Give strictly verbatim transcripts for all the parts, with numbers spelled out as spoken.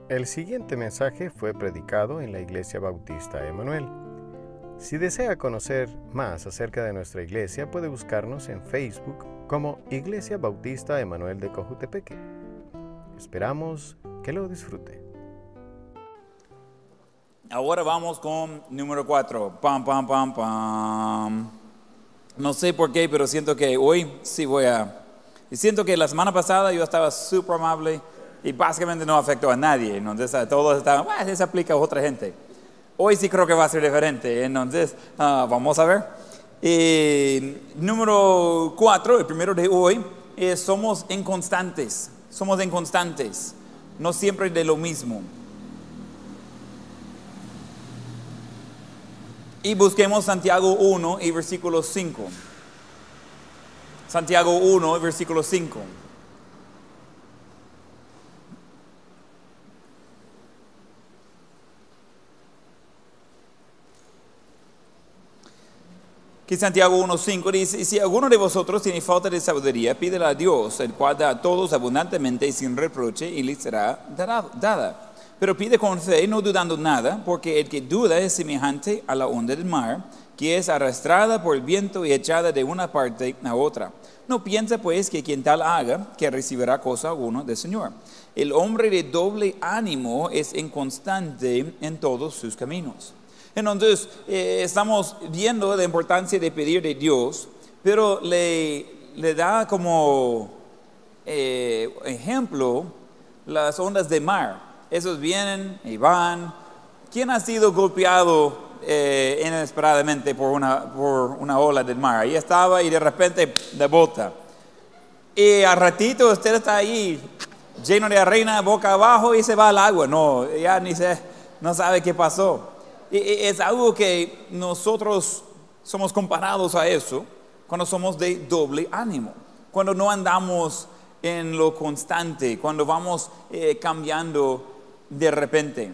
El siguiente mensaje fue predicado en la Iglesia Bautista Emanuel. Si desea conocer más acerca de nuestra iglesia, puede buscarnos en Facebook como Iglesia Bautista Emanuel de Cojutepeque. Esperamos que lo disfrute. Ahora vamos con número cuatro. Pam, pam, pam, pam. No sé por qué, pero siento que hoy sí voy a... Y siento que la semana pasada yo estaba súper amable y básicamente no afectó a nadie. Entonces todos estaban, bueno, eso aplica a otra gente. Hoy sí creo que va a ser diferente. Entonces uh, vamos a ver. Y, número cuatro, el primero de hoy, es somos inconstantes. Somos inconstantes. No siempre de lo mismo. Y busquemos Santiago uno y versículo cinco. Santiago uno y versículo cinco. Que Santiago uno cinco dice: si alguno de vosotros tiene falta de sabiduría, pídela a Dios, el cual da a todos abundantemente y sin reproche, y le será dada. Pero pide con fe, no dudando nada, porque el que duda es semejante a la onda del mar, que es arrastrada por el viento y echada de una parte a otra. No piensa pues que quien tal haga, que recibirá cosa alguna del Señor. El hombre de doble ánimo es inconstante en todos sus caminos. Entonces, eh, estamos viendo la importancia de pedir de Dios, pero le, le da como eh, ejemplo las ondas de mar. Esos vienen y van. ¿Quién ha sido golpeado eh, inesperadamente por una, por una ola del mar? Ahí estaba y de repente de bota. Y al ratito usted está ahí lleno de arena, boca abajo, y se va al agua. No, ya ni se, no sabe qué pasó. Y es algo que nosotros somos comparados a eso cuando somos de doble ánimo, cuando no andamos en lo constante, cuando vamos eh, cambiando de repente.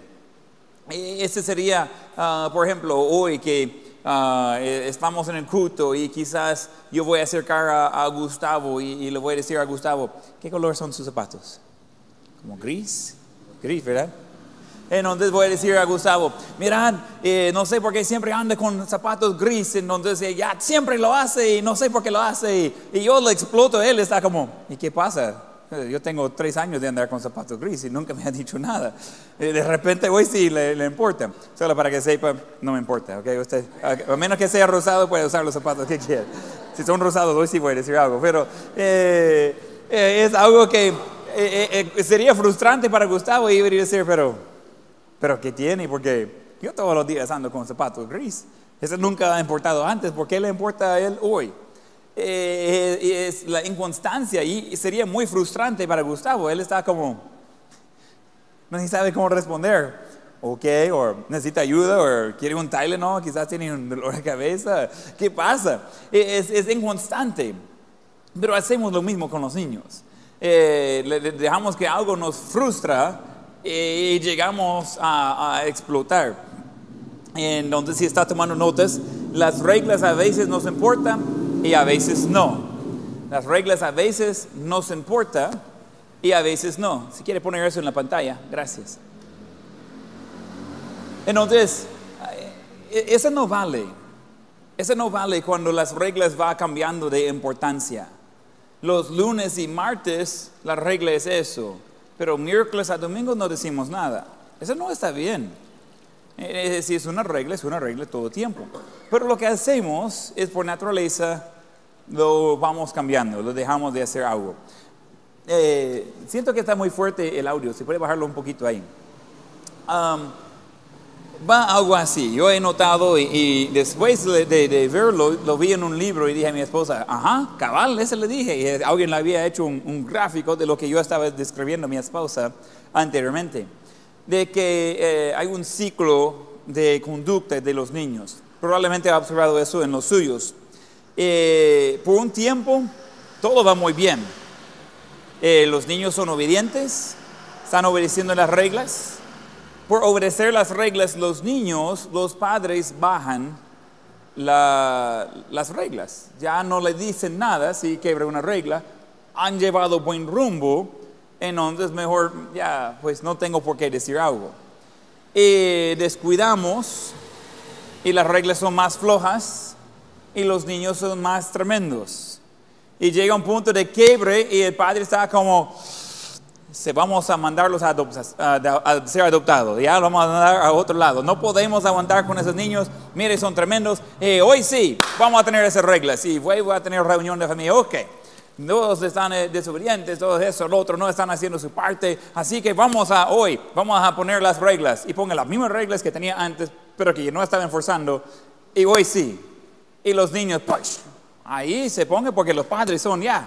Ese sería, uh, por ejemplo, hoy que uh, estamos en el culto y quizás yo voy a acercar a, a Gustavo y, y le voy a decir a Gustavo, ¿qué color son sus zapatos? Como gris, gris, ¿verdad? Entonces voy a decir a Gustavo, mirad, eh, no sé por qué siempre anda con zapatos grises, entonces ya siempre lo hace y no sé por qué lo hace, y, y yo lo exploto, él está como, ¿y qué pasa? Yo tengo tres años de andar con zapatos grises y nunca me ha dicho nada. Y de repente hoy sí le, le importa, solo para que sepa, no me importa, ¿ok? Usted, a menos que sea rosado, puede usar los zapatos que quiera. Si son rosados, hoy sí voy a decir algo, pero eh, eh, es algo que eh, eh, sería frustrante para Gustavo y debería decir, pero... ¿Pero qué tiene? Porque yo todos los días ando con zapatos gris. Eso nunca ha importado antes. ¿Por qué le importa a él hoy? Eh, es la inconstancia y sería muy frustrante para Gustavo. Él está como, no sabe cómo responder. Ok, o necesita ayuda, o quiere un Tylenol, quizás tiene un dolor de cabeza. ¿Qué pasa? Es, es inconstante. Pero hacemos lo mismo con los niños. Eh, le dejamos que algo nos frustra y llegamos a, a explotar. Entonces, si está tomando notas, las reglas a veces nos importan y a veces no. Las reglas a veces nos importan y a veces no. Si quiere poner eso en la pantalla, gracias. Entonces, eso no vale. Eso no vale cuando las reglas van cambiando de importancia. Los lunes y martes, la regla es eso. Pero miércoles a domingo no decimos nada. Eso no está bien. Eh, si es una regla, es una regla todo el tiempo. Pero lo que hacemos es por naturaleza, lo vamos cambiando, lo dejamos de hacer algo. Eh, siento que está muy fuerte el audio, se puede bajarlo un poquito ahí. Um, va algo así, yo he notado y, y después de, de verlo, lo vi en un libro y dije a mi esposa, ajá, cabal, eso le dije. Y alguien le había hecho un, un gráfico de lo que yo estaba describiendo a mi esposa anteriormente, de que eh, hay un ciclo de conducta de los niños. Probablemente ha observado eso en los suyos. Eh, por un tiempo, todo va muy bien. Eh, los niños son obedientes, están obedeciendo las reglas. Por obedecer las reglas, los niños, los padres bajan la, las reglas. Ya no le dicen nada si quebra una regla. Han llevado buen rumbo Entonces mejor, ya, pues no tengo por qué decir algo. Y descuidamos y las reglas son más flojas y los niños son más tremendos. Y llega un punto de quiebre y el padre está como, se vamos a mandarlos a, adoptas, a, a ser adoptados, ya los vamos a mandar a otro lado. No podemos aguantar con esos niños, mire, son tremendos. Eh, hoy sí, vamos a tener esas reglas. Y voy a tener reunión de familia, ok. Todos están eh, desobedientes, todo eso, lo otro, no están haciendo su parte. Así que vamos a hoy, vamos a poner las reglas. Y pongan las mismas reglas que tenía antes, pero que no estaban enforzando. Y hoy sí. Y los niños, pues, ahí se pongan porque los padres son ya.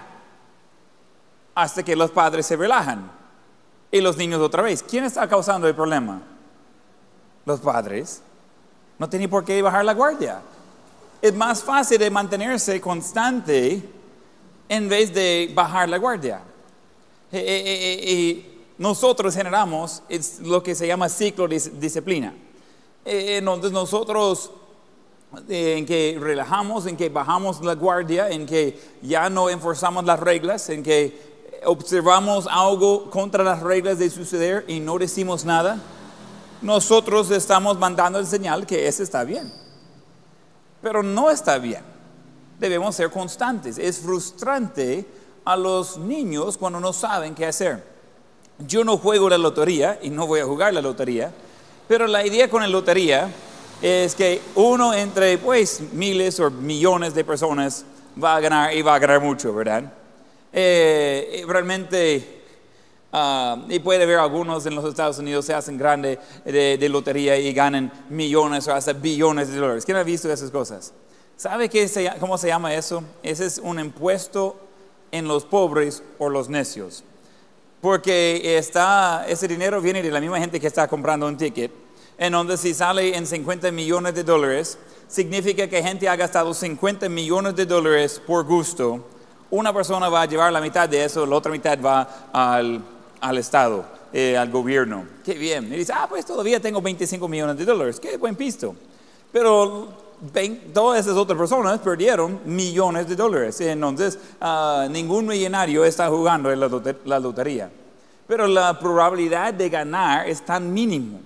Hasta que los padres se relajan. Y los niños otra vez. ¿Quién está causando el problema? Los padres. No tienen por qué bajar la guardia. Es más fácil de mantenerse constante en vez de bajar la guardia. Y, y, y, y nosotros generamos es lo que se llama ciclo de disciplina. Entonces nosotros en que relajamos, en que bajamos la guardia, en que ya no enforzamos las reglas, en que observamos algo contra las reglas de suceder y no decimos nada, nosotros estamos mandando el señal que eso está bien. Pero no está bien. Debemos ser constantes. Es frustrante a los niños cuando no saben qué hacer. Yo no juego la lotería y no voy a jugar la lotería, pero la idea con la lotería es que uno entre pues miles o millones de personas va a ganar y va a ganar mucho, ¿verdad? Eh, realmente, uh, y puede ver algunos en los Estados Unidos se hacen grandes de, de lotería y ganan millones o hasta billones de dólares. ¿Quién ha visto esas cosas? ¿Sabe qué se, cómo se llama eso? Ese es un impuesto en los pobres o los necios. Porque está, ese dinero viene de la misma gente que está comprando un ticket. En donde si sale en cincuenta millones de dólares, significa que gente ha gastado cincuenta millones de dólares por gusto. Una persona va a llevar la mitad de eso, la otra mitad va al, al Estado, eh, al gobierno. Qué bien. Y dice, ah, pues todavía tengo veinticinco millones de dólares. Qué buen pisto. Pero todas esas otras personas perdieron millones de dólares. Entonces, uh, ningún millonario está jugando en la, loter la lotería. Pero la probabilidad de ganar es tan mínimo.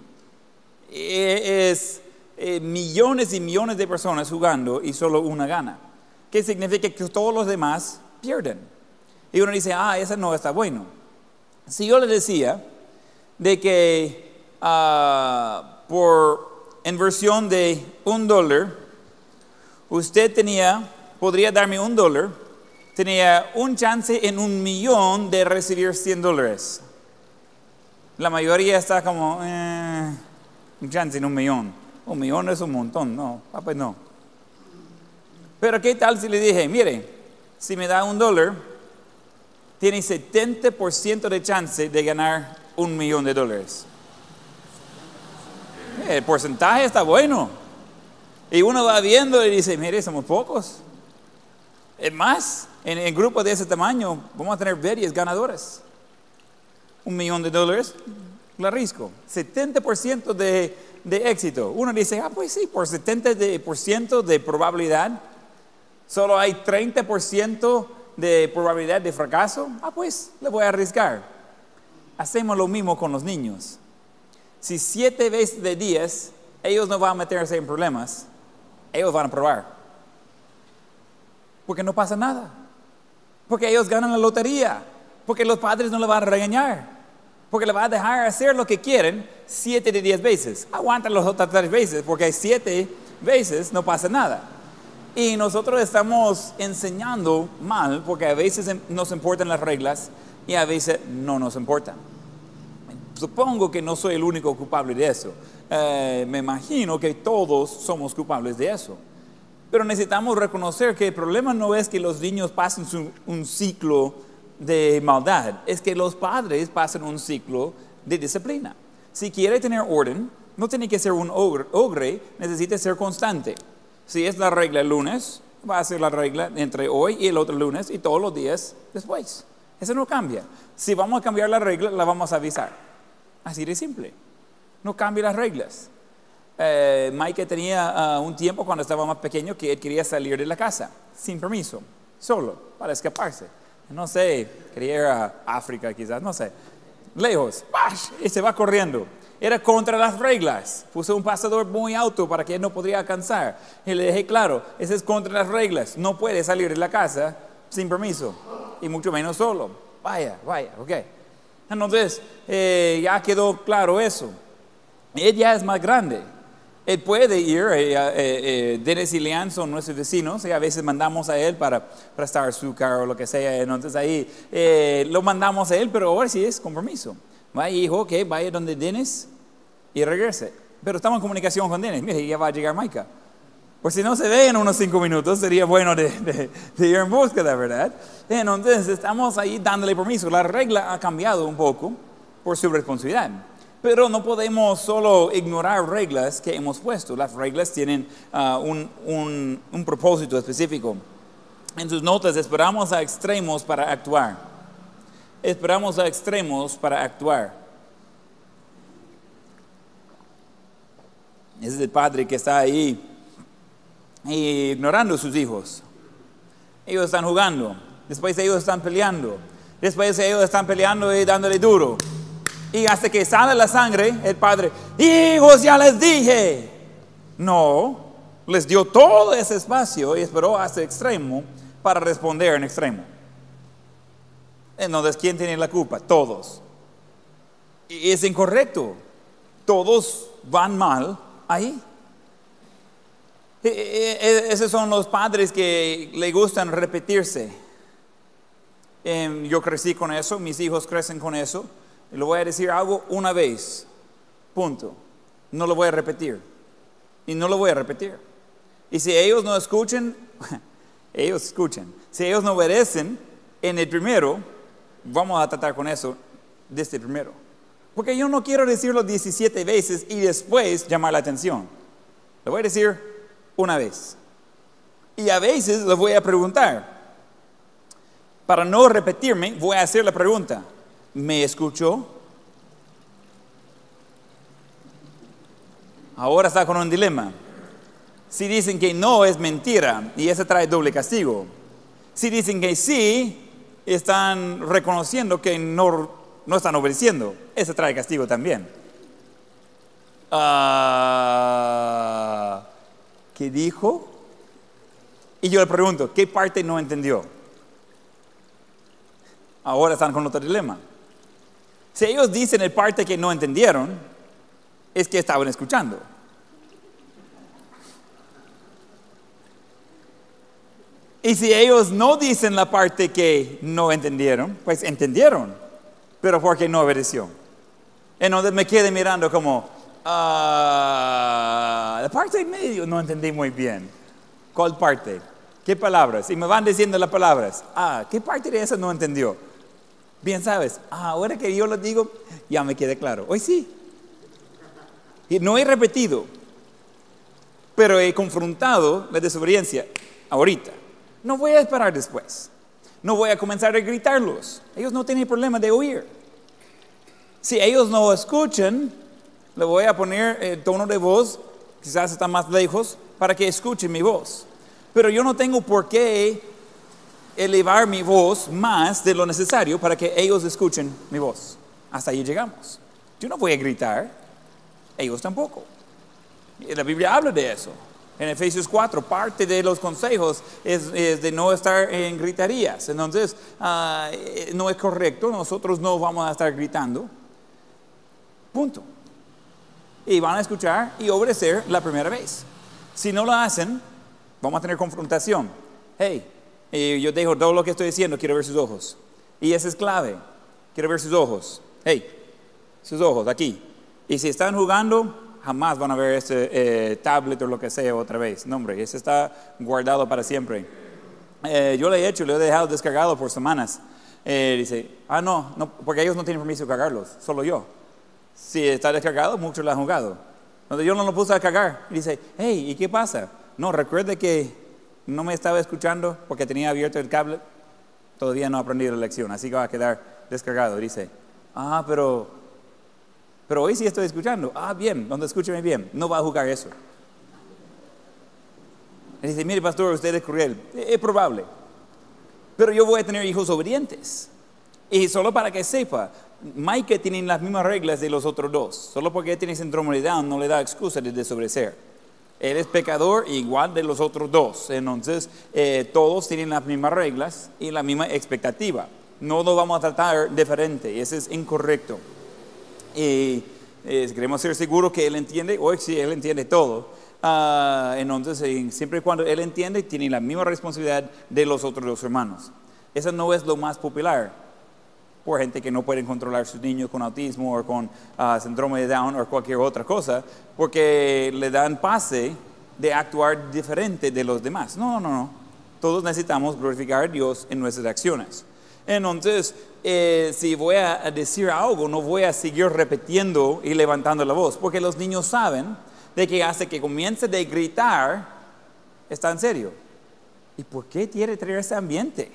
Es eh, millones y millones de personas jugando y solo una gana. ¿Qué significa? Que todos los demás pierden. Y uno dice, ah, ese no está bueno. Si yo le decía de que uh, por inversión de un dólar, usted tenía, podría darme un dólar, tenía un chance en un millón de recibir cien dólares. La mayoría está como, eh, un chance en un millón. Un millón es un montón, no, ah, pues no. Pero ¿qué tal si le dije, mire, si me da un dólar, tiene setenta por ciento de chance de ganar un millón de dólares? El porcentaje está bueno. Y uno va viendo y dice, mire, somos pocos. Es más, en el grupo de ese tamaño vamos a tener varias ganadoras. Un millón de dólares, la risco. setenta por ciento de, de éxito. Uno dice, ah, pues sí, por setenta por ciento de probabilidad, solo hay treinta por ciento de probabilidad de fracaso. Ah, pues le voy a arriesgar. Hacemos lo mismo con los niños. Si siete veces de diez ellos no van a meterse en problemas, ellos van a probar. Porque no pasa nada. Porque ellos ganan la lotería. Porque los padres no le van a regañar. Porque le van a dejar hacer lo que quieren siete de diez veces. Aguantan las otras tres veces porque siete veces no pasa nada. Y nosotros estamos enseñando mal porque a veces nos importan las reglas y a veces no nos importan. Supongo que no soy el único culpable de eso. Eh, me imagino que todos somos culpables de eso. Pero necesitamos reconocer que el problema no es que los niños pasen su, un ciclo de maldad, es que los padres pasan un ciclo de disciplina. Si quiere tener orden, no tiene que ser un ogre, ogre, necesita ser constante. Si es la regla el lunes, va a ser la regla entre hoy y el otro lunes y todos los días después. Eso no cambia. Si vamos a cambiar la regla, la vamos a avisar. Así de simple. No cambie las reglas. Eh, Mike tenía uh, un tiempo cuando estaba más pequeño que él quería salir de la casa, sin permiso, solo, para escaparse. no sé, quería ir a África quizás, no sé, lejos, ¡pash! Y se va corriendo. Era contra las reglas. Puse un pasador muy alto para que él no podría alcanzar. Y le dije, claro, ese es contra las reglas. No puede salir de la casa sin permiso. Y mucho menos solo. Vaya, vaya, ok. Entonces, eh, ya quedó claro eso. Él ya es más grande. Él puede ir, eh, eh, eh, Dennis y Leanne son nuestros vecinos, y a veces mandamos a él para prestar azúcar o lo que sea. Entonces ahí eh, lo mandamos a él, pero ahora sí es compromiso. Vaya, hijo, ok, vaya donde Dennis y regrese. Pero estamos en comunicación con Dennis. Mire, ya va a llegar Maika. Pues si no se ve en unos cinco minutos, sería bueno de, de, de ir en búsqueda, ¿verdad? Entonces estamos ahí dándole permiso. La regla ha cambiado un poco por su responsabilidad. Pero no podemos solo ignorar reglas que hemos puesto. Las reglas tienen uh, un, un, un propósito específico. En sus notas, esperamos a extremos para actuar. Esperamos a extremos para actuar. Ese es el padre que está ahí ignorando a sus hijos. Ellos están jugando. Después ellos están peleando. Después ellos están peleando y dándole duro. Y hasta que sale la sangre, el padre, hijos, ya les dije. No, les dio todo ese espacio y esperó hasta el extremo para responder en extremo. Entonces, ¿quién tiene la culpa? Todos. Y es incorrecto. Todos van mal ahí. Esos son los padres que le gustan repetirse. Yo crecí con eso, mis hijos crecen con eso. Le voy a decir algo una vez, punto. No lo voy a repetir. Y no lo voy a repetir. Y si ellos no escuchan, ellos escuchan. Si ellos no obedecen en el primero, vamos a tratar con eso desde el primero. Porque yo no quiero decirlo diecisiete veces y después llamar la atención. Lo voy a decir una vez. Y a veces le voy a preguntar. Para no repetirme, voy a hacer la pregunta. ¿Me escuchó? Ahora está con un dilema. Si dicen que no, es mentira y eso trae doble castigo. Si dicen que sí, están reconociendo que no, no están obedeciendo. Eso trae castigo también. Uh, ¿Qué dijo? Y yo le pregunto, ¿qué parte no entendió? Ahora están con otro dilema. Si ellos dicen el parte que no entendieron, es que estaban escuchando. Y si ellos no dicen la parte que no entendieron, pues entendieron, pero porque no obedeció. Entonces me quedé mirando como, uh, la parte en medio no entendí muy bien. ¿Cuál parte? ¿Qué palabras? Y me van diciendo las palabras. Ah, ¿qué parte de eso no entendió? Bien sabes, ah, ahora que yo lo digo, ya me quedé claro. Hoy sí. Y no he repetido, pero he confrontado la desobediencia ahorita. No voy a esperar después. No voy a comenzar a gritarlos. Ellos no tienen problema de oír. Si ellos no escuchan, le voy a poner el tono de voz, quizás está más lejos, para que escuchen mi voz. Pero yo no tengo por qué elevar mi voz más de lo necesario para que ellos escuchen mi voz. Hasta ahí llegamos. Yo no voy a gritar, ellos tampoco. La Biblia habla de eso. En Efesios cuatro, parte de los consejos es, es de no estar en gritarías. Entonces, uh, no es correcto, nosotros no vamos a estar gritando. Punto. Y van a escuchar y obedecer la primera vez. Si no lo hacen, vamos a tener confrontación. Hey, eh, yo dejo todo lo que estoy diciendo, quiero ver sus ojos. Y eso es clave, quiero ver sus ojos. Hey, sus ojos, aquí. Y si están jugando, jamás van a ver ese eh, tablet o lo que sea otra vez. No, hombre, ese está guardado para siempre. Eh, yo lo he hecho, lo he dejado descargado por semanas. Eh, dice, ah, no, no, porque ellos no tienen permiso de cargarlos, solo yo. Si está descargado, muchos lo han jugado. Entonces yo no lo puse a cargar. Y dice, hey, ¿y qué pasa? No, recuerde que no me estaba escuchando porque tenía abierto el cable. Todavía no he aprendido la lección, así que va a quedar descargado. Y dice, ah, pero, pero hoy sí estoy escuchando. Ah, bien, donde escúcheme bien. No va a jugar eso. Y dice, mire, pastor, usted es cruel. Es, es probable. pero yo voy a tener hijos obedientes. Y solo para que sepa, Micah tiene las mismas reglas de los otros dos. Solo porque él tiene síndrome de Down no le da excusa de desobedecer. Él es pecador igual de los otros dos. Entonces, eh, todos tienen las mismas reglas y la misma expectativa. No lo vamos a tratar diferente, y eso es incorrecto. Y eh, queremos ser seguros que él entiende. Hoy sí, él entiende todo. Uh, entonces, eh, siempre y cuando él entiende, tiene la misma responsabilidad de los otros dos hermanos. Eso no es lo más popular por gente que no puede controlar sus niños con autismo o con uh, síndrome de Down o cualquier otra cosa, porque le dan pase de actuar diferente de los demás. No, no, no. Todos necesitamos glorificar a Dios en nuestras acciones. Entonces, eh, si voy a decir algo, no voy a seguir repitiendo y levantando la voz, porque los niños saben de que hasta que comience de gritar, está en serio. ¿Y por qué quiere traer ese ambiente?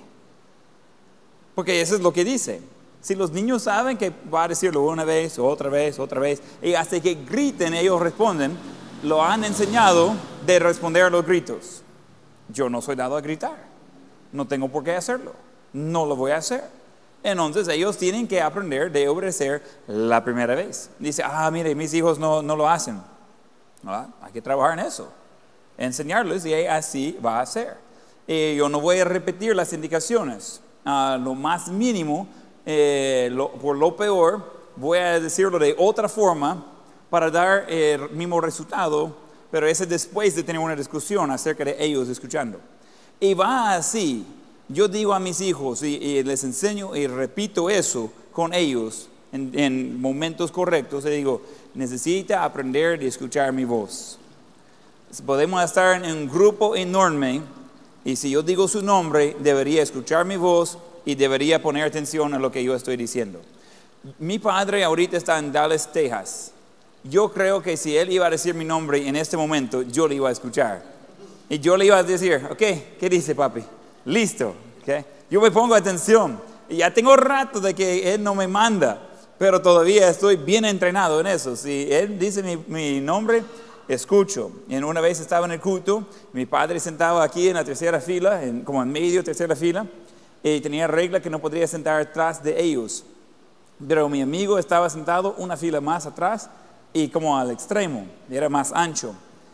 Porque eso es lo que dice. Si los niños saben que va a decirlo una vez, otra vez, otra vez, y hasta que griten, ellos responden, lo han enseñado de responder a los gritos. Yo no soy dado a gritar. No tengo por qué hacerlo. No lo voy a hacer. Entonces ellos tienen que aprender de obedecer la primera vez. Dice, ah, mire, mis hijos no, no lo hacen. ¿Ah? Hay que trabajar en eso. Enseñarles y así va a ser. Y yo no voy a repetir las indicaciones. Uh, lo más mínimo, eh, lo, por lo peor, voy a decirlo de otra forma para dar el mismo resultado, pero ese después de tener una discusión acerca de ellos escuchando. Y va así. Yo digo a mis hijos y, y les enseño y repito eso con ellos en, en momentos correctos. Le digo, necesita aprender de escuchar mi voz. Podemos estar en un grupo enorme y si yo digo su nombre, debería escuchar mi voz y debería poner atención a lo que yo estoy diciendo. Mi padre ahorita está en Dallas, Texas. Yo creo que si él iba a decir mi nombre en este momento, yo le iba a escuchar. Y yo le iba a decir, ok, ¿qué dice papi? Listo, okay. Yo me pongo atención. Y ya tengo rato de que él no me manda, pero todavía estoy bien entrenado en eso. Si él dice mi, mi nombre, escucho. Y una vez estaba en el culto, mi padre sentaba aquí en la tercera fila, en, como en medio, tercera fila, y tenía regla que no podría sentar atrás de ellos. Pero mi amigo estaba sentado una fila más atrás y como al extremo, era más ancho.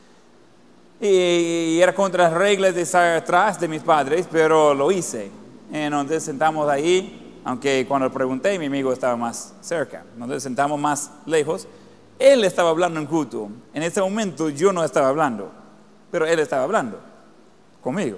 Y era contra las reglas de estar atrás de mis padres, pero lo hice. Entonces sentamos ahí, aunque cuando le pregunté, mi amigo estaba más cerca. Entonces sentamos más lejos. Él estaba hablando en culto. En ese momento yo no estaba hablando, pero él estaba hablando conmigo.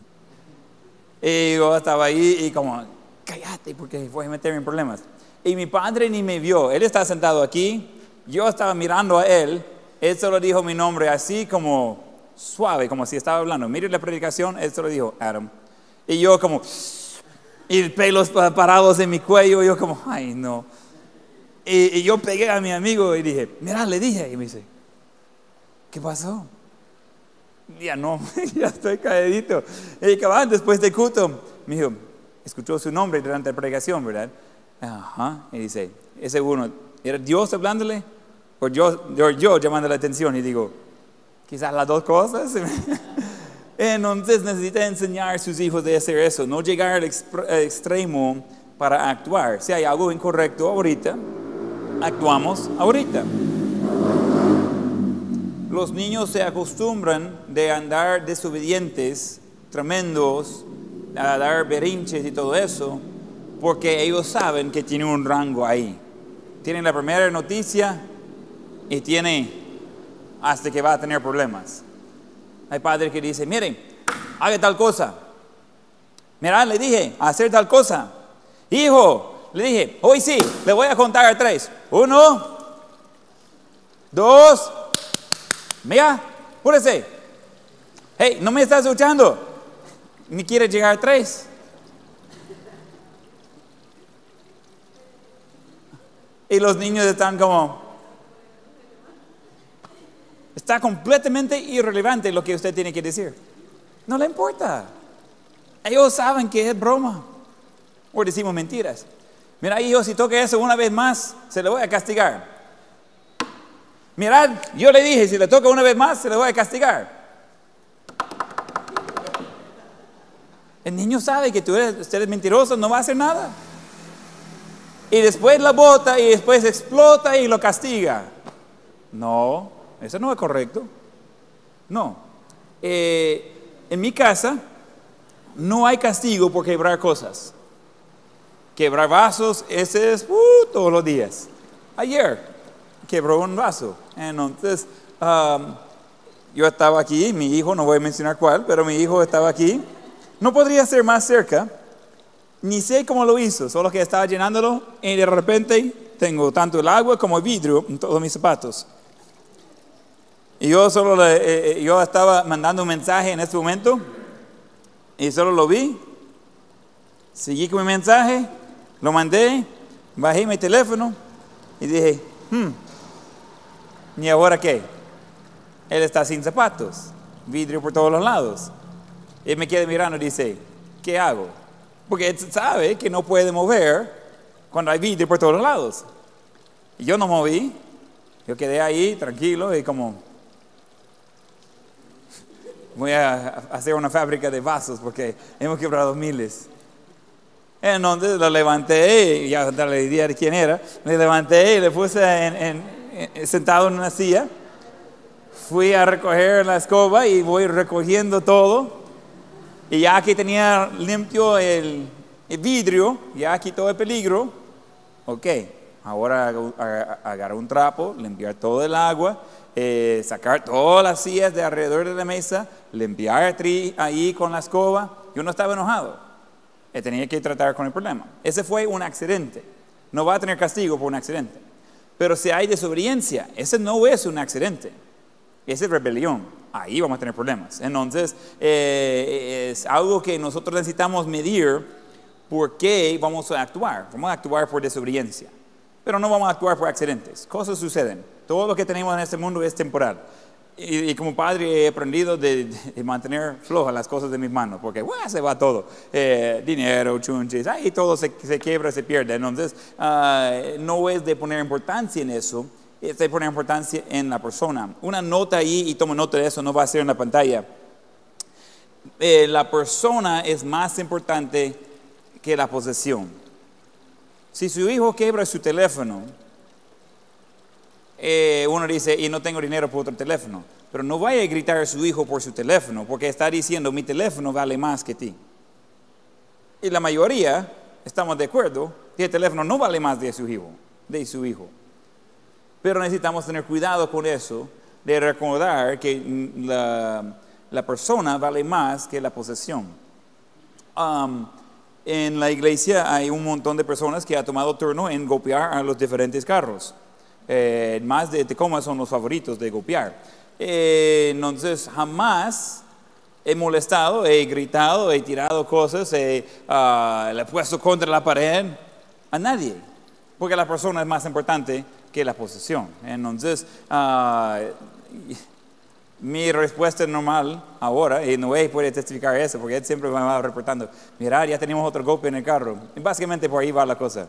Y yo estaba ahí y como, cállate porque voy a meterme en problemas. Y mi padre ni me vio. Él estaba sentado aquí, yo estaba mirando a él. Él solo dijo mi nombre así como suave, como si estaba hablando. Mire la predicación, él solo dijo Adam. Y yo como, y pelos parados en mi cuello, yo como, ay no. Y, y yo pegué a mi amigo y dije, mira, le dije. Y me dice, ¿qué pasó? Ya no, ya estoy caedito. Y cabal, después de culto, me dijo, escuchó su nombre durante la predicación, ¿verdad? Ajá. Y dice, ese uno, ¿era Dios hablándole? O yo, yo, yo llamando la atención. Y digo, quizás las dos cosas. Entonces necesita enseñar a sus hijos de hacer eso, no llegar al extremo para actuar. Si hay algo incorrecto ahorita, actuamos ahorita. Los niños se acostumbran de andar desobedientes, tremendos, a dar berrinches y todo eso, porque ellos saben que tienen un rango ahí. Tienen la primera noticia y tiene hasta que va a tener problemas. Hay padres que dicen, miren, haga tal cosa. Mira, le dije, hacer tal cosa. Hijo, le dije, hoy sí, le voy a contar a tres. Uno, dos, mira, púrese. Hey, no me estás escuchando. Ni quiere llegar a tres. Y los niños están como, está completamente irrelevante lo que usted tiene que decir. No le importa. Ellos saben que es broma. O decimos mentiras. Mira, hijo, si toca eso una vez más, se le voy a castigar. Mirad, yo le dije, si le toca una vez más, se le voy a castigar. El niño sabe que tú eres, usted es mentiroso, no va a hacer nada. Y después la bota y después explota y lo castiga. No, eso no es correcto. No. Eh, en mi casa no hay castigo por quebrar cosas. Quebrar vasos, ese es uh, todos los días. Ayer quebró un vaso. Entonces, um, yo estaba aquí, mi hijo, no voy a mencionar cuál, pero mi hijo estaba aquí. No podría ser más cerca, ni sé cómo lo hizo, solo que estaba llenándolo y de repente tengo tanto el agua como el vidrio en todos mis zapatos. Y yo solo le, eh, yo estaba mandando un mensaje en este momento y solo lo vi, seguí con mi mensaje, lo mandé, bajé mi teléfono y dije, hmm, ¿y ahora qué? Él está sin zapatos, vidrio por todos los lados. Él me queda mirando y dice, ¿qué hago? Porque él sabe que no puede mover cuando hay vidrio por todos los lados. Y yo no moví, yo quedé ahí tranquilo y como, voy a hacer una fábrica de vasos porque hemos quebrado miles. Entonces lo levanté, ya le idea de quién era, le levanté y le puse en, en, en, sentado en una silla. Fui a recoger la escoba y voy recogiendo todo. Y ya que tenía limpio el, el vidrio, ya quitó el peligro. Ok, ahora agarrar un trapo, limpiar todo el agua, eh, sacar todas las sillas de alrededor de la mesa, limpiar ahí con la escoba. Yo no estaba enojado. Él tenía que tratar con el problema. Ese fue un accidente. No va a tener castigo por un accidente. Pero si hay desobediencia, ese no es un accidente. Esa es rebelión. Ahí vamos a tener problemas. Entonces, eh, es algo que nosotros necesitamos medir por qué vamos a actuar. Vamos a actuar por desobediencia. Pero no vamos a actuar por accidentes. Cosas suceden. Todo lo que tenemos en este mundo es temporal. Y, y como padre he aprendido de, de mantener flojas las cosas de mis manos. Porque ¡guau! Se va todo. Eh, dinero, chunches, ahí todo se, se quiebra, se pierde. Entonces, uh, no es de poner importancia en eso. Es de poner importancia en la persona. Una nota ahí, y toma nota de eso, no va a ser en la pantalla. Eh, la persona es más importante que la posesión. Si su hijo quebra su teléfono, eh, uno dice, y no tengo dinero por otro teléfono. Pero no vaya a gritar a su hijo por su teléfono, porque está diciendo, mi teléfono vale más que ti. Y la mayoría estamos de acuerdo que el teléfono no vale más de su hijo, de su hijo. Pero necesitamos tener cuidado con eso, de recordar que la, la persona vale más que la posesión. Um, en la iglesia hay un montón de personas que han tomado turno en golpear a los diferentes carros. Eh, más de Tacoma son los favoritos de golpear. Eh, entonces, jamás he molestado, he gritado, he tirado cosas, he, uh, le he puesto contra la pared a nadie. Porque la persona es más importante que la posesión. Entonces, uh, mi respuesta normal ahora, y Noé puede testificar eso, porque él siempre me va reportando, mira, ya tenemos otro golpe en el carro. Y básicamente por ahí va la cosa.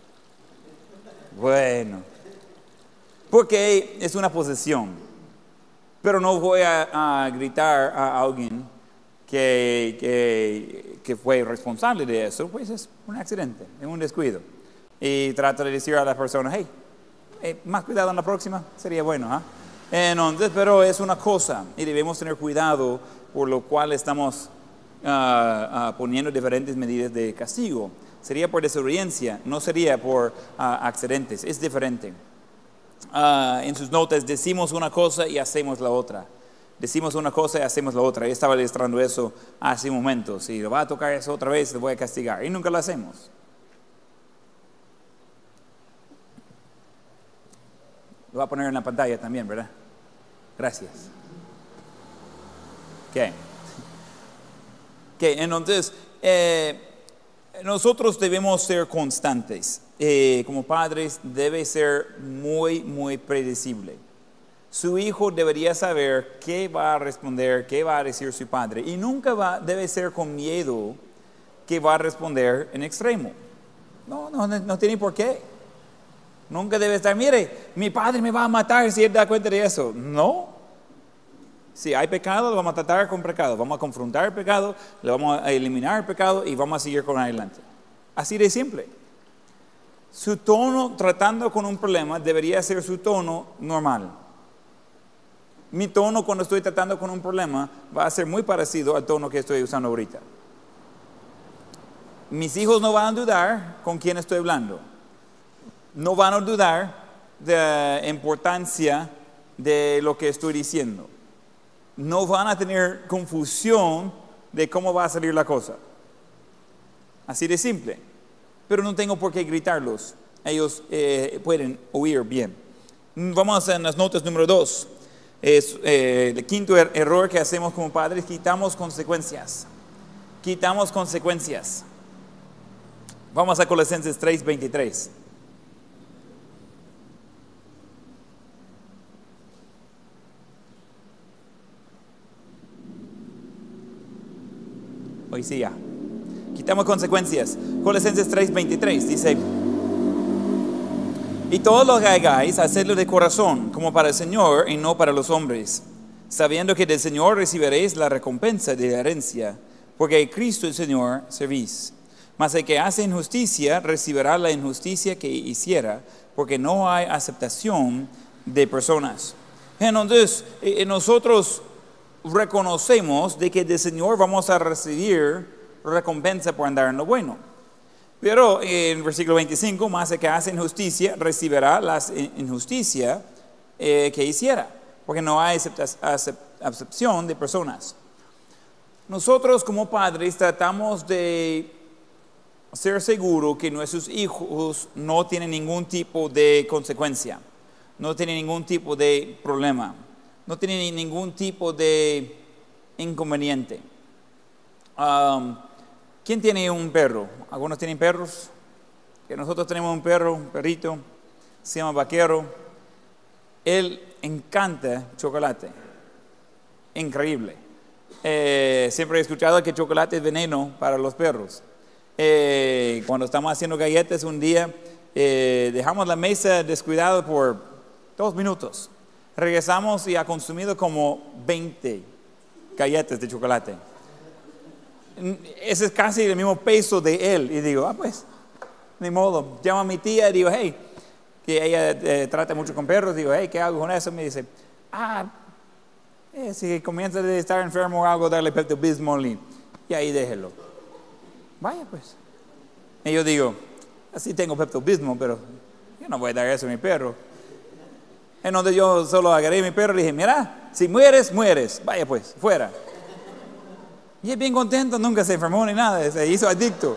Bueno, porque es una posesión. Pero no voy a, a gritar a alguien que, que, que fue responsable de eso, pues es un accidente, es un descuido. Y trato de decir a la persona, hey, Eh, más cuidado en la próxima, sería bueno. ¿eh? Entonces, pero es una cosa y debemos tener cuidado por lo cual estamos uh, uh, poniendo diferentes medidas de castigo. Sería por desobediencia, no sería por uh, accidentes, es diferente. Uh, en sus notas decimos una cosa y hacemos la otra. Decimos una cosa y hacemos la otra. Yo estaba ilustrando eso hace momentos. Si lo va a tocar eso otra vez, le voy a castigar. Y nunca lo hacemos. Lo voy a poner en la pantalla también, ¿verdad? Gracias. Ok. Ok, entonces, eh, nosotros debemos ser constantes. Eh, como padres, debe ser muy, muy predecible. Su hijo debería saber qué va a responder, qué va a decir su padre. Y nunca va, debe ser con miedo que va a responder en extremo. No, no, no tiene por qué. Nunca debe estar, mire, mi padre me va a matar si él da cuenta de eso. No, Si hay pecado, lo vamos a tratar con pecado. Vamos a confrontar el pecado, le vamos a eliminar el pecado y vamos a seguir con adelante. Así de simple. Su tono tratando con un problema debería ser su tono normal. Mi tono cuando estoy tratando con un problema va a ser muy parecido al tono que estoy usando ahorita. Mis hijos no van a dudar con quién estoy hablando. No van a dudar de la importancia de lo que estoy diciendo. No van a tener confusión de cómo va a salir la cosa. Así de simple. Pero no tengo por qué gritarlos. Ellos eh, pueden oír bien. Vamos a las notas número dos. Es, eh, el quinto er- error que hacemos como padres, quitamos consecuencias. Quitamos consecuencias. Vamos a Colosenses tres veintitrés. Hoy sí ya. Quitamos consecuencias. Colosenses tres veintitrés dice: y todo lo que hagáis, hacedlo de corazón, como para el Señor y no para los hombres, sabiendo que del Señor recibiréis la recompensa de la herencia, porque a Cristo el Señor servís. Mas el que hace injusticia recibirá la injusticia que hiciera, porque no hay aceptación de personas. Entonces, eh, nosotros reconocemos de que del Señor vamos a recibir recompensa por andar en lo bueno. Pero en el versículo veinticinco, más el que hace injusticia recibirá la injusticia eh, que hiciera, porque no hay aceptación de personas. Nosotros como padres tratamos de ser seguros que nuestros hijos no tienen ningún tipo de consecuencia, no tienen ningún tipo de problema, no tienen ningún tipo de inconveniente. Um, ¿Quién tiene un perro? ¿Algunos tienen perros? Que nosotros tenemos un perro, un perrito, se llama Vaquero. Él encanta chocolate. Increíble. Eh, siempre he escuchado que chocolate es veneno para los perros. Eh, cuando estamos haciendo galletas un día, eh, dejamos la mesa descuidada por dos minutos. Regresamos y ha consumido como veinte galletas de chocolate. Ese es casi el mismo peso de él. Y digo, ah, pues, ni modo. Llamo a mi tía y digo, hey, que ella eh, trata mucho con perros. Digo, hey, ¿qué hago con eso? Me dice, ah, eh, si comienza a estar enfermo o algo, darle Pepto-Bismol y, y ahí déjelo. Vaya, pues. Y yo digo, así tengo Pepto-Bismol, pero yo no voy a dar eso a mi perro. Entonces yo solo agarré a mi perro y le dije, mira, si mueres, mueres. Vaya, pues, fuera. Y es bien contento, nunca se enfermó ni nada, se hizo adicto.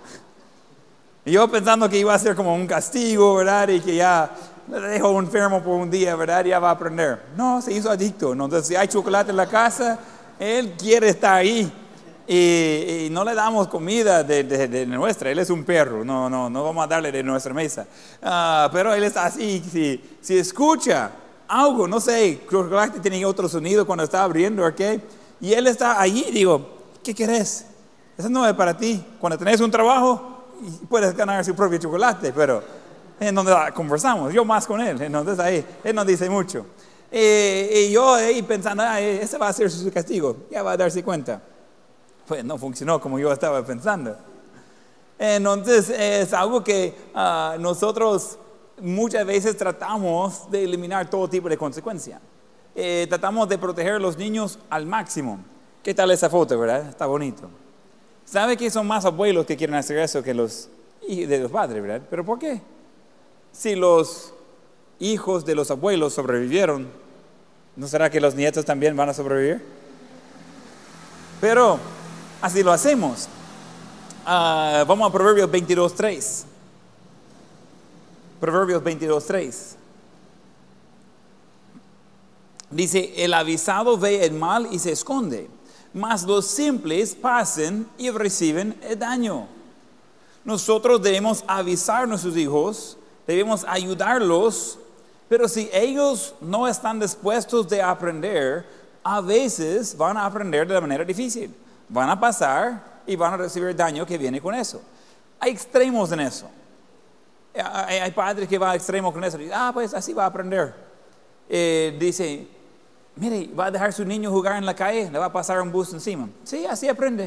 Y yo pensando que iba a ser como un castigo, ¿verdad? Y que ya le dejo enfermo por un día, ¿verdad? Ya va a aprender. No, se hizo adicto. Entonces, si hay chocolate en la casa, él quiere estar ahí. Y, y no le damos comida de, de, de nuestra, él es un perro, no, no, no vamos a darle de nuestra mesa. Uh, pero él está así, si, si escucha algo, no sé, el chocolate tiene otro sonido cuando está abriendo, ¿ok? Y él está allí, digo, ¿qué querés? Eso no es para ti. Cuando tenés un trabajo, puedes ganar su propio chocolate, pero en donde conversamos, yo más con él, entonces ahí, él no dice mucho. Eh, y yo ahí pensando, ah, ese va a ser su castigo, ya va a darse cuenta. Pues no funcionó como yo estaba pensando. Entonces es algo que uh, nosotros muchas veces tratamos de eliminar todo tipo de consecuencia. Eh, tratamos de proteger a los niños al máximo. ¿Qué tal esa foto, verdad? Está bonito. ¿Sabe que son más abuelos que quieren hacer eso que los hijos de los padres, verdad? ¿Pero por qué? Si los hijos de los abuelos sobrevivieron, ¿no será que los nietos también van a sobrevivir? Pero así lo hacemos. Uh, vamos a Proverbios veintidós tres. Proverbios veintidós tres. Dice, el avisado ve el mal y se esconde, mas los simples pasan y reciben el daño. Nosotros debemos avisar a nuestros hijos, debemos ayudarlos, pero si ellos no están dispuestos de aprender, a veces van a aprender de la manera difícil. Van a pasar y van a recibir el daño que viene con eso. Hay extremos en eso. Hay, hay padres que van a extremos con eso. Dicen, ah, pues así va a aprender. Eh, dice, mire, va a dejar su niño jugar en la calle, le va a pasar un bus encima. Sí, así aprende.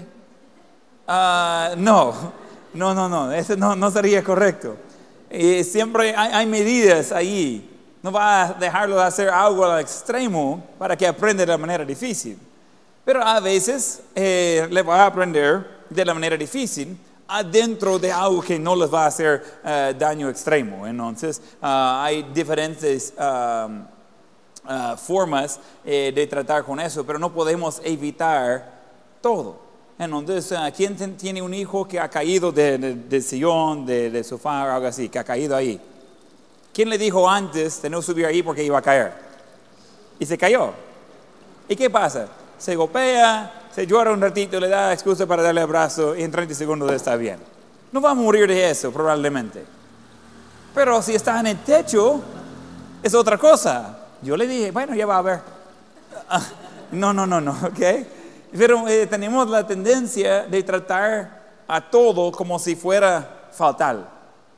Uh, no, no, no, no, eso no, no sería correcto. Y siempre hay, hay medidas ahí. No va a dejarlo de hacer algo al extremo para que aprenda de la manera difícil. Pero a veces eh, le va a aprender de la manera difícil adentro de algo que no les va a hacer uh, daño extremo. Entonces, uh, hay diferentes uh, uh, formas eh, de tratar con eso, pero no podemos evitar todo. Entonces, uh, ¿quién ten, tiene un hijo que ha caído del de, de sillón, de, de sofá o algo así, que ha caído ahí? ¿Quién le dijo antes de no subir ahí porque iba a caer? Y se cayó. ¿Y qué pasa? Se golpea, se llora un ratito, le da excusa para darle abrazo y en treinta segundos está bien. No va a morir de eso probablemente. Pero si está en el techo, es otra cosa. Yo le dije, bueno, ya va a ver. No, no, no, no, ¿ok? Pero eh, tenemos la tendencia de tratar a todo como si fuera fatal.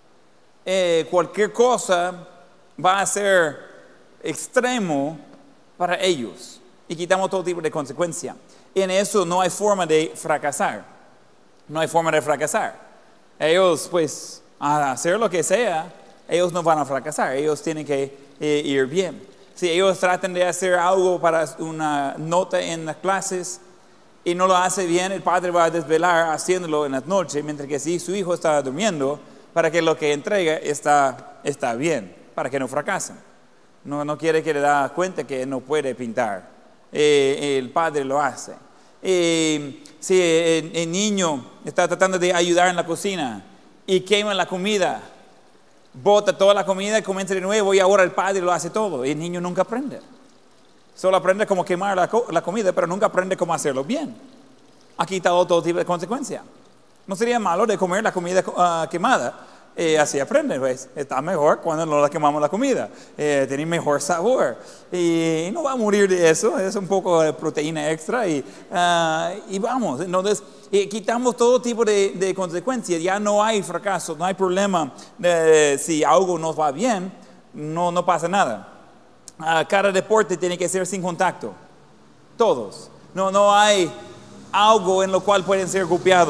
Eh, cualquier cosa va a ser extremo para ellos y quitamos todo tipo de consecuencia. En eso no hay forma de fracasar. No hay forma de fracasar. Ellos, pues, a hacer lo que sea, ellos no van a fracasar. Ellos tienen que eh, ir bien. Si ellos tratan de hacer algo para una nota en las clases y no lo hace bien, el padre va a desvelar haciéndolo en las noches, mientras que si su hijo está durmiendo, para que lo que entrega está, está bien, para que no fracasen. No, no quiere que le da cuenta que no puede pintar. Eh, el padre lo hace. Eh, si el, el niño está tratando de ayudar en la cocina y quema la comida, bota toda la comida y comienza de nuevo y ahora el padre lo hace todo. Y el niño nunca aprende. Solo aprende cómo quemar la, la comida, pero nunca aprende cómo hacerlo bien. Ha quitado todo tipo de consecuencia. No sería malo de comer la comida uh, quemada. Eh, así aprende, pues. Está mejor cuando no la quemamos la comida. Eh, tiene mejor sabor. Y no va a morir de eso. Es un poco de proteína extra. Y, uh, y vamos. Entonces, eh, quitamos todo tipo de, de consecuencias. Ya no hay fracaso. No hay problema. De, si algo nos va bien, no, no pasa nada. Uh, cada deporte tiene que ser sin contacto. Todos. No, no hay algo en lo cual pueden ser golpeados.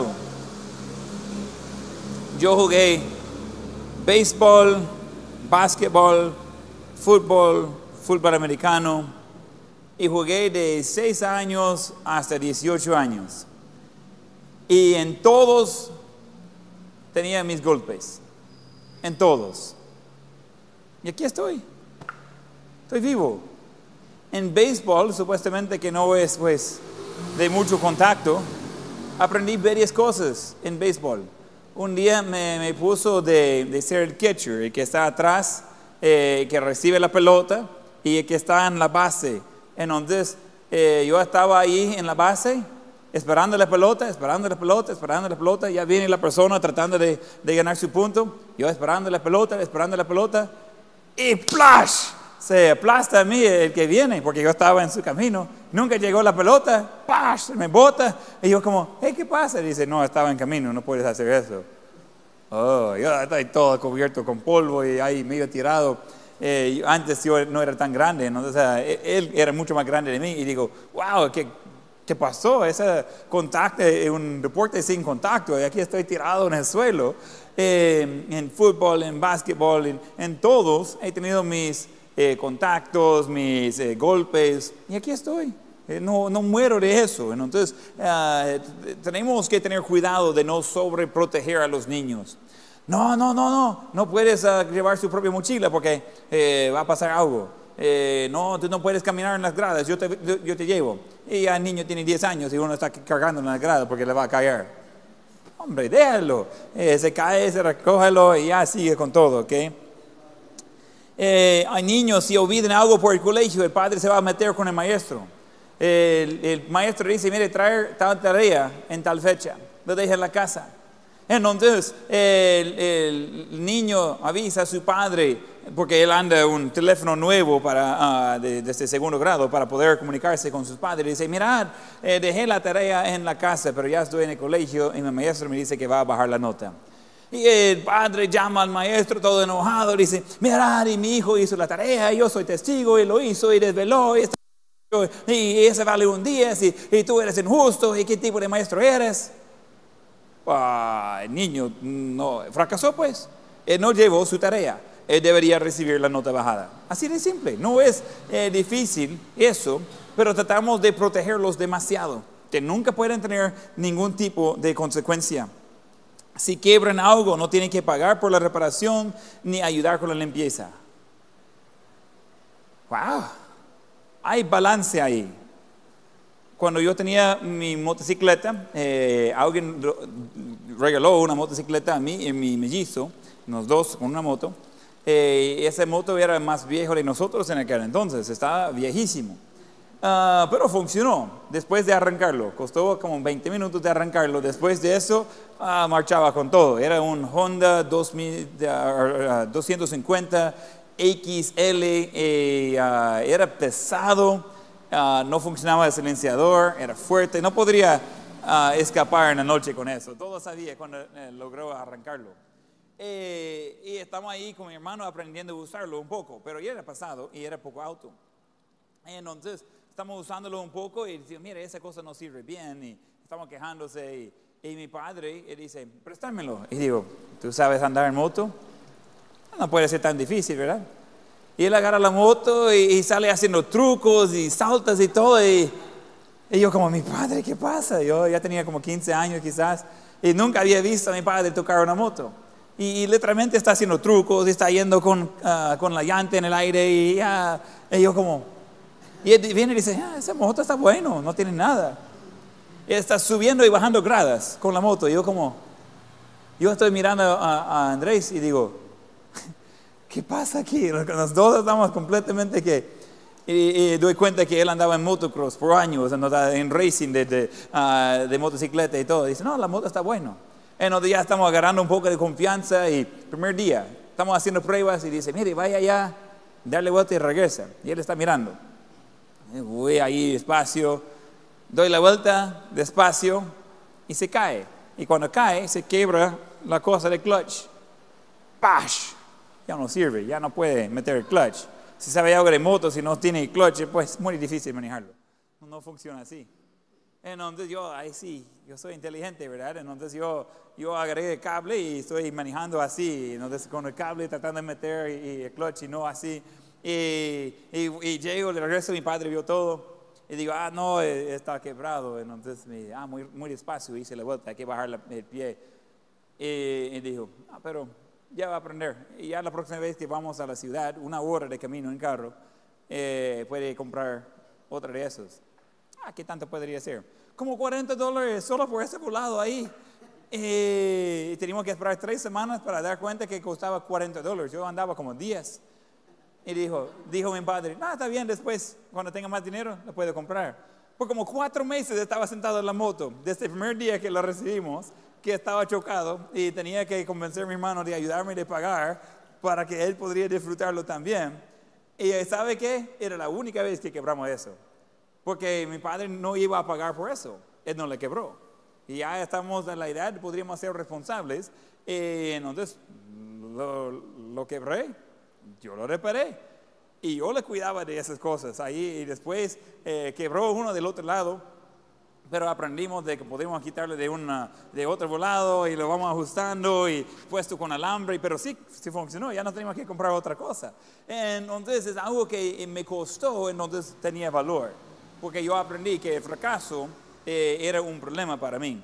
Yo jugué béisbol, básquetbol, fútbol, fútbol americano y jugué de seis años hasta dieciocho años. Y en todos tenía mis golpes. En todos. Y aquí estoy. Estoy vivo. En béisbol, supuestamente que no es pues de mucho contacto, aprendí varias cosas en béisbol. Un día me, me puso de, de ser el catcher, el que está atrás, eh, que recibe la pelota y el que está en la base. Entonces, eh, yo estaba ahí en la base, esperando la pelota, esperando la pelota, esperando la pelota. Ya viene la persona tratando de, de ganar su punto. Yo esperando la pelota, esperando la pelota. Y ¡plash! Se aplasta a mí el que viene, porque yo estaba en su camino. Nunca llegó la pelota, ¡pash! Se me bota. Y yo como, hey, ¿qué pasa? Y dice, no, estaba en camino, no puedes hacer eso. Oh, yo estoy todo cubierto con polvo y ahí medio tirado. Eh, antes yo no era tan grande, ¿no? O sea, él era mucho más grande de mí. Y digo, wow, ¿qué, qué pasó? Ese contacto, un deporte sin contacto. Y aquí estoy tirado en el suelo. Eh, en fútbol, en básquetbol, en, en todos he tenido mis... Eh, contactos, mis eh, golpes, y aquí estoy. Eh, no, no muero de eso. Entonces, uh, tenemos que tener cuidado de no sobreproteger a los niños. No, no, no, no, no puedes uh, llevar su propia mochila porque eh, va a pasar algo. Eh, no, tú no puedes caminar en las gradas, yo te, yo, yo te llevo. Y el niño tiene diez años y uno está cargando en las gradas porque le va a caer. Hombre, déjalo. Eh, se cae, se recógelo y ya sigue con todo, ¿ok? Eh, hay niños, si olvidan algo por el colegio, el padre se va a meter con el maestro. El, el maestro dice, mire, traer tal tarea en tal fecha, lo deja en la casa. Entonces, el, el niño avisa a su padre, porque él anda un teléfono nuevo para, uh, de, desde segundo grado para poder comunicarse con sus padres. Dice, mirad, eh, dejé la tarea en la casa, pero ya estoy en el colegio y mi maestro me dice que va a bajar la nota. Y el padre llama al maestro todo enojado, dice, mirad, y mi hijo hizo la tarea, yo soy testigo, y lo hizo y desveló. Y y ese vale un diez, y, y tú eres injusto, y qué tipo de maestro eres. Ah, el niño no, fracasó pues, él no llevó su tarea, él debería recibir la nota bajada. Así de simple, no es eh, difícil eso, pero tratamos de protegerlos demasiado, que nunca pueden tener ningún tipo de consecuencia. Si quiebran algo, no tienen que pagar por la reparación ni ayudar con la limpieza. ¡Wow! Hay balance ahí. Cuando yo tenía mi motocicleta, eh, alguien regaló una motocicleta a mí y mi mellizo, los dos con una moto. Eh, esa moto era más viejo de nosotros en aquel entonces, estaba viejísimo. Uh, pero funcionó después de arrancarlo. Costó como veinte minutos de arrancarlo. Después de eso, uh, marchaba con todo. Era un Honda dos mil, uh, doscientos cincuenta X L. Eh, uh, era pesado. Uh, no funcionaba el silenciador. Era fuerte. No podría uh, escapar en la noche con eso. Todo sabía cuando eh, logró arrancarlo. Eh, y estamos ahí con mi hermano aprendiendo a usarlo un poco. Pero ya era pasado y era poco auto. Entonces, estamos usándolo un poco y decimos, mira, esa cosa no sirve bien, y estamos quejándose, y, y mi padre él dice, préstamelo. Y digo, ¿tú sabes andar en moto? No puede ser tan difícil, ¿verdad? Y él agarra la moto y, y sale haciendo trucos y saltas y todo, y, y yo como, mi padre, ¿qué pasa? Yo ya tenía como quince años quizás, y nunca había visto a mi padre tocar una moto. Y, y literalmente está haciendo trucos, y está yendo con, uh, con la llanta en el aire, y, uh, y yo como... Y él viene y dice, ah, esa moto está bueno, no tiene nada. Y él está subiendo y bajando gradas con la moto. Y yo como, yo estoy mirando a, a Andrés y digo, ¿qué pasa aquí? Los dos estamos completamente que... Y, y doy cuenta que él andaba en motocross por años, en racing de, de, uh, de motocicleta y todo. Dice, no, la moto está bueno. Entonces ya estamos agarrando un poco de confianza, y primer día estamos haciendo pruebas y dice, mire, vaya allá, darle vuelta y regresa. Y él está mirando. Voy ahí despacio, doy la vuelta despacio y se cae. Y cuando cae, se quiebra la cosa del clutch. ¡Pash! Ya no sirve, ya no puede meter el clutch. Si sabe algo de moto, si no tiene clutch, pues es muy difícil manejarlo. No funciona así. Entonces yo, ahí sí, yo soy inteligente, ¿verdad? Entonces yo, yo agarré el cable y estoy manejando así. Entonces con el cable tratando de meter y, y el clutch y no así. Y, y, y llego, de regreso, mi padre vio todo y digo, ah, no, está quebrado. Entonces me dice, ah, muy, muy despacio, hice la vuelta, hay que bajar la, el pie. Y, y dijo, ah, pero ya va a aprender. Y ya la próxima vez que vamos a la ciudad, una hora de camino en carro, eh, puede comprar otra de esos. Ah, ¿qué tanto podría ser? Como cuarenta dólares solo por ese volado ahí. Eh, y teníamos que esperar tres semanas para dar cuenta que costaba cuarenta dólares. Yo andaba como diez. Y dijo, dijo mi padre, no, está bien, después, cuando tenga más dinero, lo puedo comprar. Por como cuatro meses estaba sentado en la moto, desde el primer día que lo recibimos, que estaba chocado, y tenía que convencer a mi hermano de ayudarme de pagar, para que él podría disfrutarlo también. Y ¿sabe qué? Era la única vez que quebramos eso. Porque mi padre no iba a pagar por eso, él no le quebró. Y ya estamos en la edad, podríamos ser responsables, y entonces lo, lo quebré. Yo lo reparé y yo le cuidaba de esas cosas ahí, y después eh, quebró uno del otro lado, pero aprendimos de que podemos quitarle de, una, de otro volado y lo vamos ajustando y puesto con alambre, pero sí, sí funcionó, ya no teníamos que comprar otra cosa. Entonces es algo que me costó, entonces tenía valor, porque yo aprendí que el fracaso eh, era un problema para mí.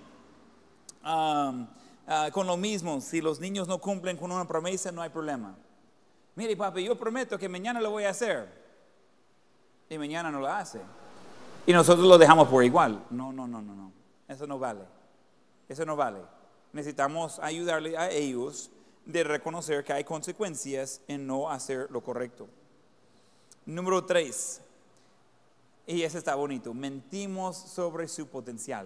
Um, uh, con lo mismo, si los niños no cumplen con una promesa, no hay problema. Mire, papi, yo prometo que mañana lo voy a hacer. Y mañana no lo hace. Y nosotros lo dejamos por igual. No, no, no, no, no. Eso no vale. Eso no vale. Necesitamos ayudarle a ellos de reconocer que hay consecuencias en no hacer lo correcto. Número tres. Y ese está bonito. Mentimos sobre su potencial.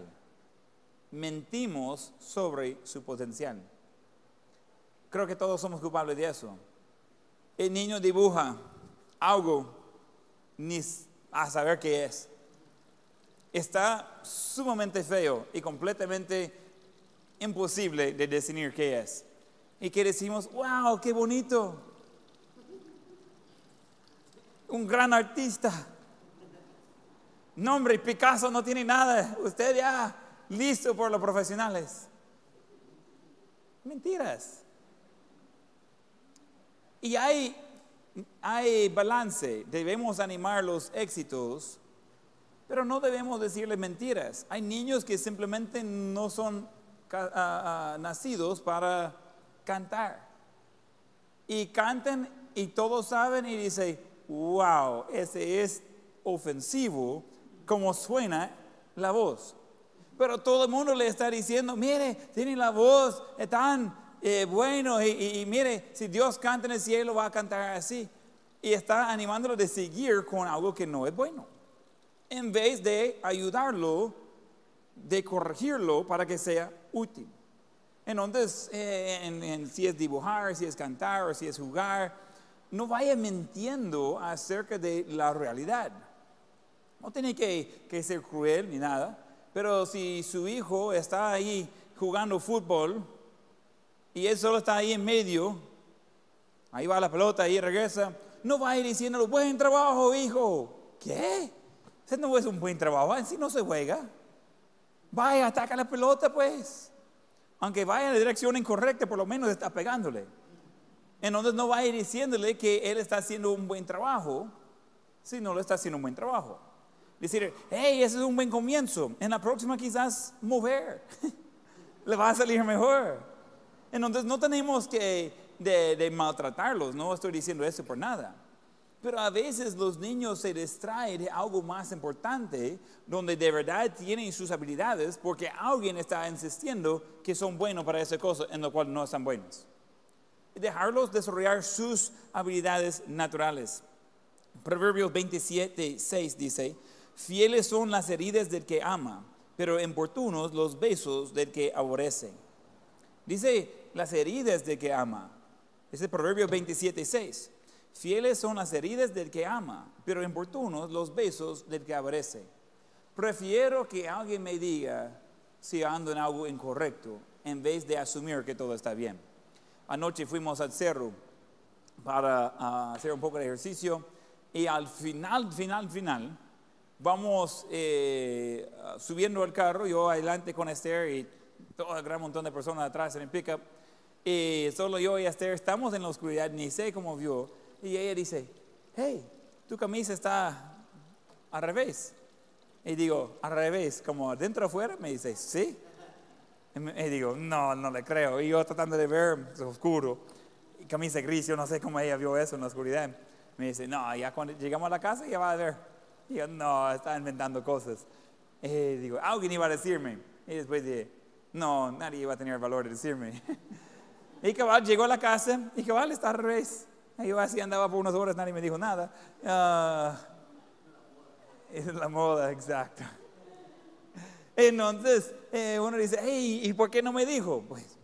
Mentimos sobre su potencial. Creo que todos somos culpables de eso. El niño dibuja algo ni a saber qué es. Está sumamente feo y completamente imposible de definir qué es. Y que decimos, wow, qué bonito. Un gran artista. No, hombre, Picasso no tiene nada. Usted ya listo por los profesionales. Mentiras. Y hay, hay balance. Debemos animar los éxitos, pero no debemos decirle mentiras. Hay niños que simplemente no son uh, uh, nacidos para cantar. Y cantan y todos saben y dicen, wow, ese es ofensivo, como suena la voz. Pero todo el mundo le está diciendo, mire, tiene la voz tan eh, bueno y, y, y mire, si Dios canta en el cielo va a cantar así. Y está animándolo de seguir con algo que no es bueno. En vez de ayudarlo, de corregirlo para que sea útil. Entonces, eh, en, en, si es dibujar, si es cantar o si es jugar, no vaya mintiendo acerca de la realidad. No tiene que, que ser cruel ni nada, pero si su hijo está ahí jugando fútbol y él solo está ahí en medio, ahí va la pelota, ahí regresa, no vaya diciéndole, buen trabajo, hijo. ¿Qué? Ese no es un buen trabajo, así no se juega. Vaya, ataca la pelota pues. Aunque vaya en la dirección incorrecta, por lo menos está pegándole. Entonces no vaya diciéndole que él está haciendo un buen trabajo, si no lo está haciendo un buen trabajo. Decir, hey, ese es un buen comienzo. En la próxima quizás mover. Le va a salir mejor. Entonces no tenemos que de, de maltratarlos. No estoy diciendo eso por nada. Pero a veces los niños se distraen de algo más importante, donde de verdad tienen sus habilidades, porque alguien está insistiendo que son buenos para esa cosa, en lo cual no están buenos. Y dejarlos desarrollar sus habilidades naturales. Proverbios veintisiete, seis dice, fieles son las heridas del que ama, pero importunos los besos del que aborrece. Dice, las heridas del que ama. Ese Proverbios veintisiete, seis. Fieles son las heridas del que ama, pero importunos los besos del que aborrece. Prefiero que alguien me diga si ando en algo incorrecto, en vez de asumir que todo está bien. Anoche fuimos al cerro para uh, hacer un poco de ejercicio y al final, final, final, vamos eh, subiendo al carro, yo adelante con Esther y todo el gran montón de personas atrás en el pickup, y solo yo y Esther estamos en la oscuridad, ni sé cómo vio, y ella dice, hey, tu camisa está al revés. Y digo, al revés, como adentro o afuera, me dice, sí. Y digo, no, no le creo. Y yo tratando de ver, es oscuro, y camisa gris, yo no sé cómo ella vio eso en la oscuridad. Me dice, no, ya cuando llegamos a la casa ya va a ver. Y yo, no, está inventando cosas. Y digo, alguien iba a decirme. Y después dije, no, nadie iba a tener el valor de decirme. Y cabal llegó a la casa y cabal está al revés. Y yo así andaba por unas horas, nadie me dijo nada. Uh, es la moda, exacto. Entonces, eh, uno dice, hey, ¿y por qué no me dijo? Pues,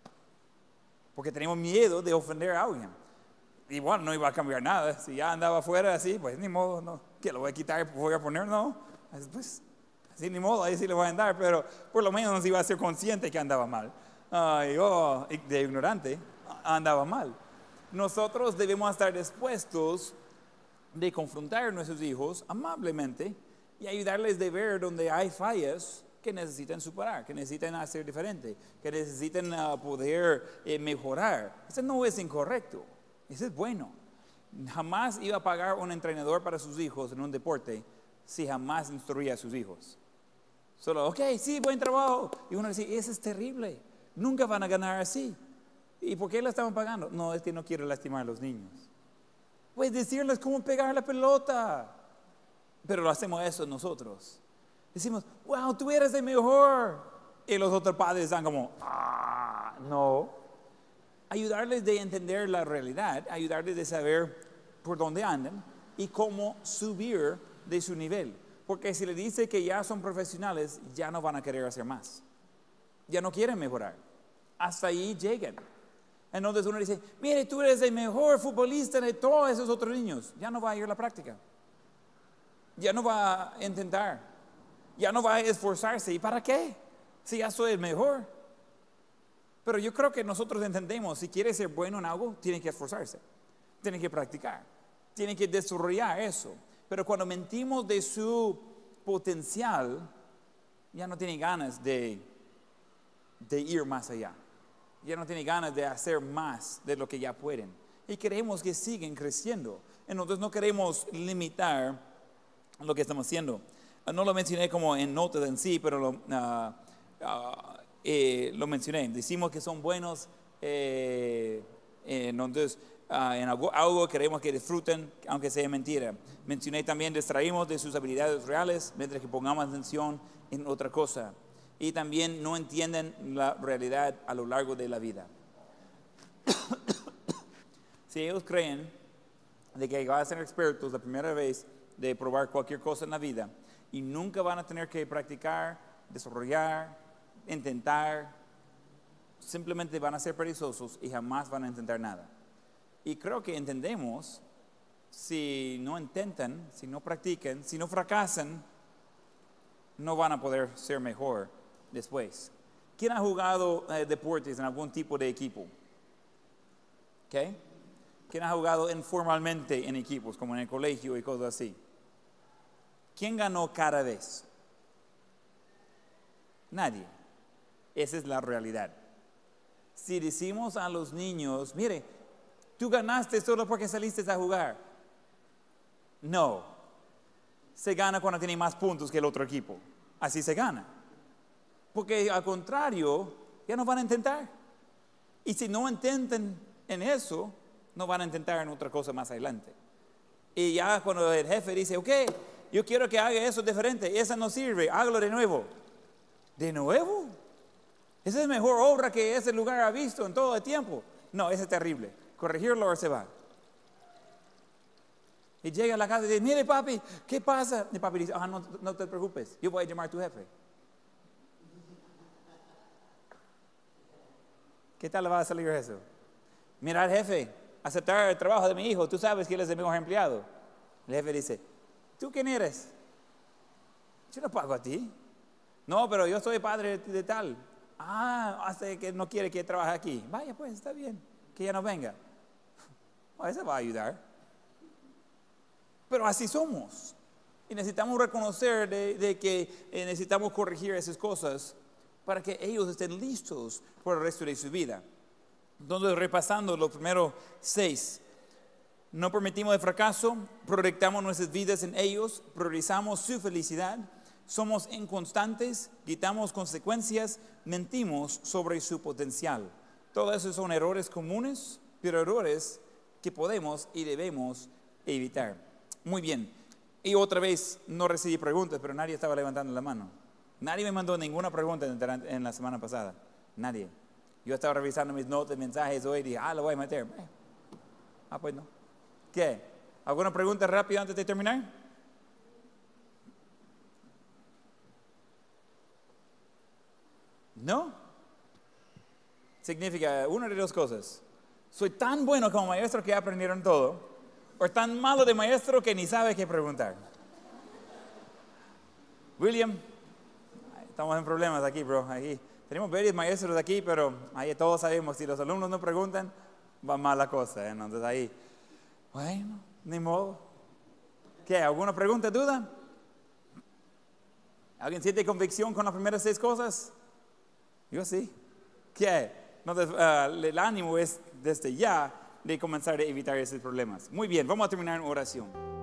porque tenemos miedo de ofender a alguien. Igual no iba a cambiar nada. Si ya andaba afuera así, pues ni modo, no. ¿Qué lo voy a quitar? ¿Voy a poner? No. Pues, así ni modo, ahí sí le voy a andar. Pero por lo menos iba a ser consciente que andaba mal. Uh, yo, de ignorante, andaba mal. Nosotros debemos estar dispuestos de confrontar a nuestros hijos amablemente y ayudarles de ver donde hay fallas que necesitan superar, que necesitan hacer diferente, que necesitan uh, poder eh, mejorar. Eso no es incorrecto, eso es bueno. Jamás iba a pagar un entrenador para sus hijos en un deporte si jamás instruía a sus hijos. Solo, ok, sí, buen trabajo. Y uno dice, eso es terrible, nunca van a ganar así. ¿Y por qué la estaban pagando? No, es que no quiero lastimar a los niños. Pues decirles cómo pegar la pelota. Pero lo hacemos eso nosotros. Decimos, wow, tú eres el mejor. Y los otros padres están como, ah, no. Ayudarles de entender la realidad, ayudarles de saber por dónde andan y cómo subir de su nivel. Porque si le dice que ya son profesionales, ya no van a querer hacer más. Ya no quieren mejorar. Hasta ahí llegan. Entonces uno dice, mire, tú eres el mejor futbolista de todos esos otros niños. Ya no va a ir a la práctica. Ya no va a intentar. Ya no va a esforzarse. ¿Y para qué? Si ya soy el mejor. Pero yo creo que nosotros entendemos, si quiere ser bueno en algo, tiene que esforzarse. Tiene que practicar. Tiene que desarrollar eso. Pero cuando mentimos de su potencial, ya no tiene ganas de, de ir más allá. Ya no tiene ganas de hacer más de lo que ya pueden. Y queremos que sigan creciendo. Entonces no queremos limitar lo que estamos haciendo. No lo mencioné como en notas en sí, pero lo, uh, uh, eh, lo mencioné. Decimos que son buenos, eh, eh, entonces uh, en algo, algo queremos que disfruten, aunque sea mentira. Mencioné también distraímos de sus habilidades reales, mientras que pongamos atención en otra cosa. Y también no entienden la realidad a lo largo de la vida. Si ellos creen de que van a ser expertos la primera vez de probar cualquier cosa en la vida y nunca van a tener que practicar, desarrollar, intentar, simplemente van a ser perezosos y jamás van a intentar nada. Y creo que entendemos, si no intentan, si no practican, si no fracasan, no van a poder ser mejor después. ¿Quién ha jugado eh, deportes en algún tipo de equipo? ¿Okay? ¿Quién ha jugado informalmente en equipos, como en el colegio y cosas así? ¿Quién ganó cada vez? Nadie. Esa es la realidad. Si decimos a los niños, mire, tú ganaste solo porque saliste a jugar. No. Se gana cuando tiene más puntos que el otro equipo. Así se gana. Porque al contrario, ya no van a intentar. Y si no intentan en eso, no van a intentar en otra cosa más adelante. Y ya cuando el jefe dice, ok, yo quiero que haga eso diferente, esa no sirve, hágalo de nuevo. ¿De nuevo? Esa es la mejor obra que ese lugar ha visto en todo el tiempo. No, esa es terrible. Corregirlo o se va. Y llega a la casa y dice, mire papi, ¿qué pasa? Y papi dice, ah, no, no te preocupes, yo voy a llamar a tu jefe. ¿Qué tal le va a salir eso? Mira al jefe, aceptar el trabajo de mi hijo, tú sabes que él es el mejor empleado. El jefe dice, ¿tú quién eres? Yo no pago a ti. No, pero yo soy padre de, de tal. Ah, hace que no quiere que trabaje aquí. Vaya pues, está bien, que ya no venga. Oh, eso va a ayudar. Pero así somos. Y necesitamos reconocer de, de que eh, necesitamos corregir esas cosas para que ellos estén listos por el resto de su vida. Entonces, repasando los primeros seis, no permitimos el fracaso, proyectamos nuestras vidas en ellos, priorizamos su felicidad, somos inconstantes, quitamos consecuencias, mentimos sobre su potencial. Todos esos son errores comunes, pero errores que podemos y debemos evitar. Muy bien. Y otra vez no recibí preguntas, pero nadie estaba levantando la mano. Nadie me mandó ninguna pregunta en la semana pasada. Nadie. Yo estaba revisando mis notas, mensajes hoy y dije, ah, lo voy a meter. Eh. Ah, pues no. ¿Qué? ¿Alguna pregunta rápida antes de terminar? ¿No? Significa una de dos cosas. Soy tan bueno como maestro que aprendieron todo, o tan malo de maestro que ni sabe qué preguntar. William, estamos en problemas aquí, bro. Aquí. Tenemos varios maestros aquí, pero ahí todos sabemos, si los alumnos no preguntan, va mal la cosa. ¿eh? Entonces ahí, bueno, ni modo. ¿Qué? ¿Alguna pregunta, duda? ¿Alguien siente convicción con las primeras seis cosas? Yo sí. ¿Qué? Entonces, uh, el ánimo es desde ya de comenzar a evitar esos problemas. Muy bien, vamos a terminar en oración.